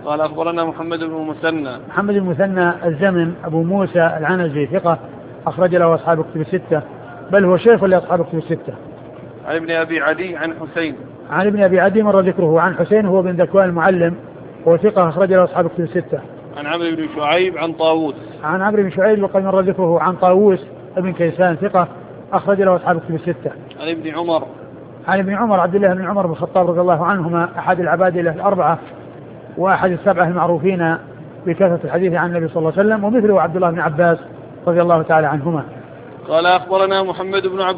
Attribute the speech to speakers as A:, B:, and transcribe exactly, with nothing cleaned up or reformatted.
A: قال أخبرنا محمد بن المثنى
B: محمد بن المثنى الزمن أبو موسى العنزي ثقة أخرج له أصحاب كتب الستة، بل هو شيخ لأصحاب كتب الستة.
A: عن ابن أبي عدي عن حسين
B: عن ابن أبي عدي مر ذكره. عن حسين هو بن ذكوان المعلم هو ثقة أخرج له أصحاب كتب الستة.
A: عن عمرو بن شعيب عن طاووس
B: عن عمرو بن شعيب وقد مر ذكره. عن طاووس ابن كيسان ثقة أخرج له أصحاب كتب الستة.
A: عن ابن عمر
B: عن ابن عمر عبد الله بن عمر بن الخطاب رضي الله عنهما أحد العبادلة الأربعة وأحد السبعة المعروفين بكثرة الحديث عن النبي صلى الله عليه وسلم، ومثله عبد الله بن عباس رضي الله تعالى عنهما.
A: قال أخبرنا محمد بن عبد